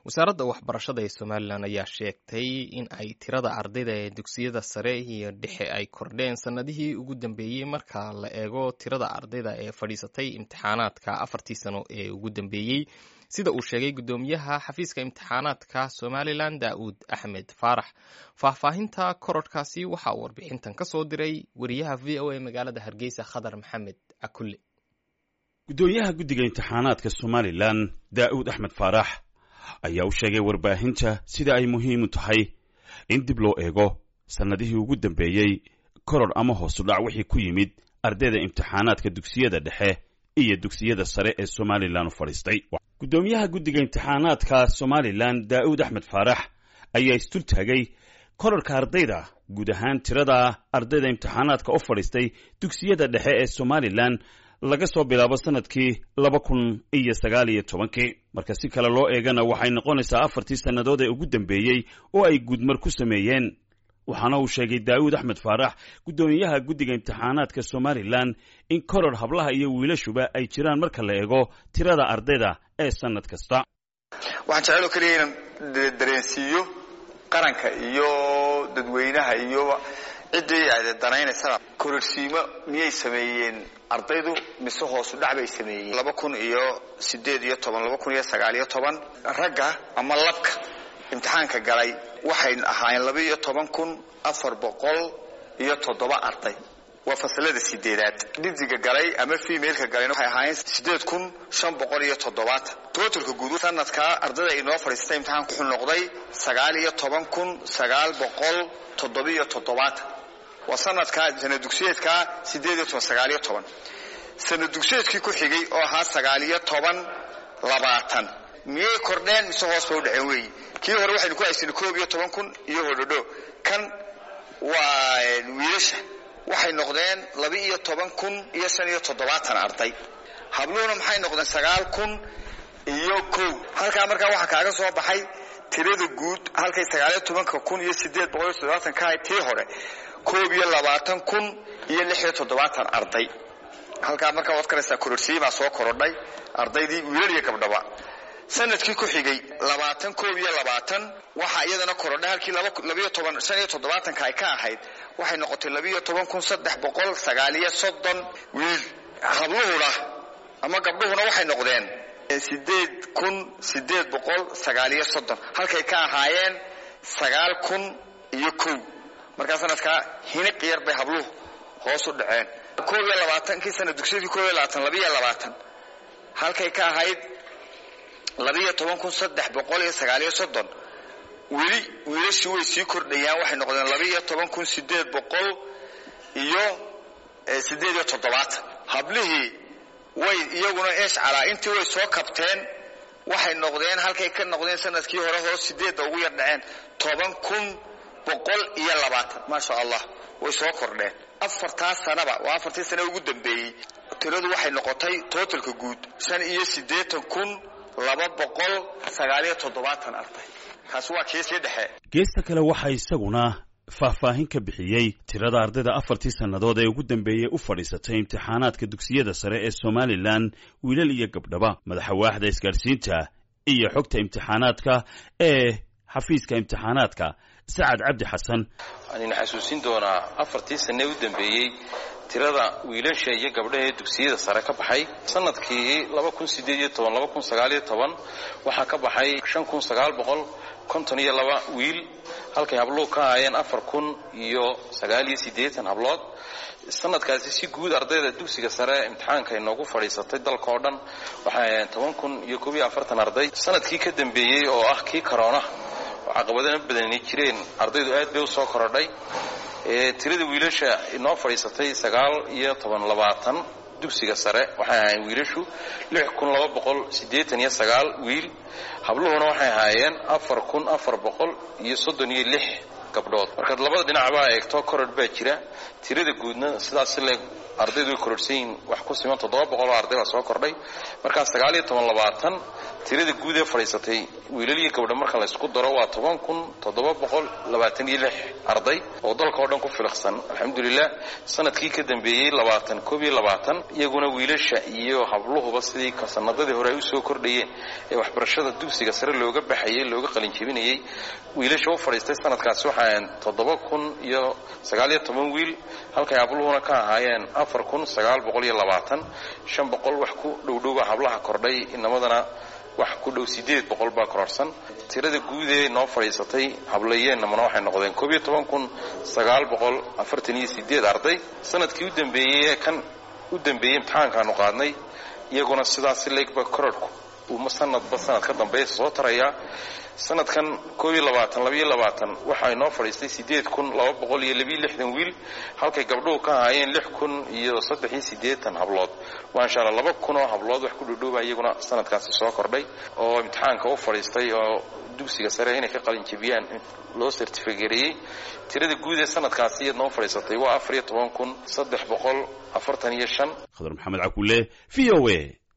wasaaradda waxbarashada ee Somaliland ayaa sheegtay in ay tirada ardayda ee dugsiyada sare iyo dhexe ay kordheen sanadihii ugu dambeeyay marka la eego tirada ardayda ee fadhiisatay imtixaanaadka afartii sano ee ugu dambeeyay sida uu sheegay gudoomiyaha xafiiska imtixaanaadka Somaliland Daawud Axmed Faarax. Faahfaahinta korodhkaasi waxa uu warbixintan ka soo diray wariyaha VOA magaalada Hargeysa Khadar Maxamed Akulle. gudoomiyaha guddiga imtixaanaadka Somaliland Daawud Axmed Faarax ayaa u sheegay warbaahinta sida ay muhiim u tahay in dib loo eego sanadihii ugu dambeeyay koror ama hoos u dhac wixii ku yimid ardayda imtixaanaadka dugsiyada dhexe iyo dugsiyada sare ee Somaliland u fadhiistay. gudoomiyaha guddiga imtixaanaadka Somaliland Daawud Axmed Faarax ayaa istul taagay kororka ardayda guud ahaan tirada ardayda imtixaanaadka u fadhiistay dugsiyada dhexe ee Somaliland laga soo bilaabo sanadkii 2019 marka si kale loo eegana waxay noqonaysaa 4 sanadood ee ugu dambeeyay oo ay gudmar ku sameeyeen. waxaana uu sheegay Daawud Axmed Faarax gudoomiyaha guddiga imtixaanaadka Somaliland in koror hablaha iyo wiilashuba ay jiraan marka la eego tirada ardayda ee sanad kasta. waxaan jecel kaliya inaan dareensiiyo qaranka iyo dadweynaha iyo cidii ay danaynaysaa kororsiimo miyay sameeyeen ardaydu mise hoos u dhac bay sameeyeen 2018 2019 ragga ama labka imtixaanka galay waxay ahaayeen 12,407 arday waa fasalada sideedaad. dhidiga galay ama female-ka galay waxay ahaayeen 8,570. totalka guud sanadka ardayda inoo fadhiistay imtixaanku wuxuu noqday 19,977. waa sanadka sanad dugsiyeedka 18-19. sanad dugsiyeedkii ku xigay oo ahaa 19-20 miyay kordheen mise hoos bay u dhaceen weey. kii hore waxaynu ku haysanay 11,000 iyo hodhodho. kan waa wiilasha waxay noqdeen 12,070 arday. habluhuna maxay noqdeen 9,001. halkaa markaa waxaa kaaga soo baxay tirada guud halkay 19,870 ka ahayd tii hore 22,076 arday. halkaa markaa waad karaysaa kororsiima soo korodhay ardaydii wiilal iyo gabdhaba. sanadkii ku xigay 2020 waxa iyadana korodhay halkii 12,570 ka ay ka ahayd waxay noqotay 12,330 wiil. habluhuna ama gabdhuhuna waxay noqdeen 8,830 halkay ka ahaayeen 9,001. markaa sanadka hiniq yar bay habluhu hoos u dhaceen. 21 sanad dugsiyeedkii 22 halkay ka ahayd 12,330 wiilashu way sii kordhayaan waxay noqdeen 12,870. hablihii way iyaguna calaa intii way soo kabteen waxay noqdeen halkay ka noqdeen sanadkii hore hoos 8 ugu yar dhaceen 10,120. maasha Allah way soo kordheen. afartaa sanaba waa 4 sano ugu dambeeyay tiradu waxay noqotay totalka guud 5,297 arday. kaas waa kiisii dhexe. geesta kale waxa isaguna faahfaahin ka bixiyay tirada ardayda 4 sanadood ee ugu dambeeyay u fadhiisatay imtixaanaadka dugsiyada sare ee Somaliland wiilal iyo gabdhaba madaxa waaxda isgaarsiinta iyo xogta imtixaanaadka ee xafiiska imtixaanaadka Saad Cabdi Xasan. aan xasuusin doonaa 4 sano u dambeeyay tirada wiilasha iyo gabdhaha ee dugsiyada sare ka baxay sanadkii 2018-2019 waxa ka baxay 5,952 wiil halkay habluhu ka ahaayeen 4,089 hablood. sanadkaasi si guud ardayda dugsiga sare imtixaanka inoogu fadhiisatay dalka oo dhan waxay ahaayeen 10,041 arday. sanadkii ka dambeeyay oo ah kii corona caqabadaha badan jireen ardaydu aad bay u soo korodhay. tirada wiilasha inoo fadhiisatay 9,20 dugsiga sare waxay ahaayeen wiilashu 6,289 wiil. habluhuna waxay ahaayeen 4,436 gabdhood. marka labada dhinacba eegto koror baa jira. tirada guudna sidaas leeg ardaydu way kororsiin wax ku siman 700 arday baa soo kordhay. marka 9,20 tirada guud ee fadhiisatay wiilal iyo gabdho marka la isku daro waa 10726 arday oo dalka oo dhan ku filaqsan alxamdulillah. sanadkii ka dambeeyay 2022 iyaguna wiilasha iyo habluhuba sidii sanadadii hore ay u soo kordhayeen ee waxbarashada dugsiga sare looga baxayay looga qalin jebinayay wiilasha u fadhiistay sanadkaas waxaan 7019 wiil halka habluhuna ka ahaayeen 4920 500 wax ku dhowdhow hablaha kordhay inamadana wax ku dhow 800 baa kororsan. tirada guud ee noo fadhiisatay hablayeenna waxay noqdeen 12948 arday. sanadkii u dambeeyay imtixaankaanu qaadnay iyaguna sidaas leegba kororku uu sanadba sanad ka dambeeya soo taraya. sanadkan 2022 waxay noo fadhiistay 8262 wiil halka gabdhuhu ka ahaayeen 6083 hablood. waa insha Allah 2000 oo hablood wax ku dhudhoobay iyaguna sanadkaasi soo kordhay oo imtixaanka u fadhiistay oo dugsiga sare inay ka qalin jebiyaan loo certificateeyay. tirada guud ee sanadkaasi noo fadhiisatay waa 14345. Khadar Maxamed Cakuule, VOA.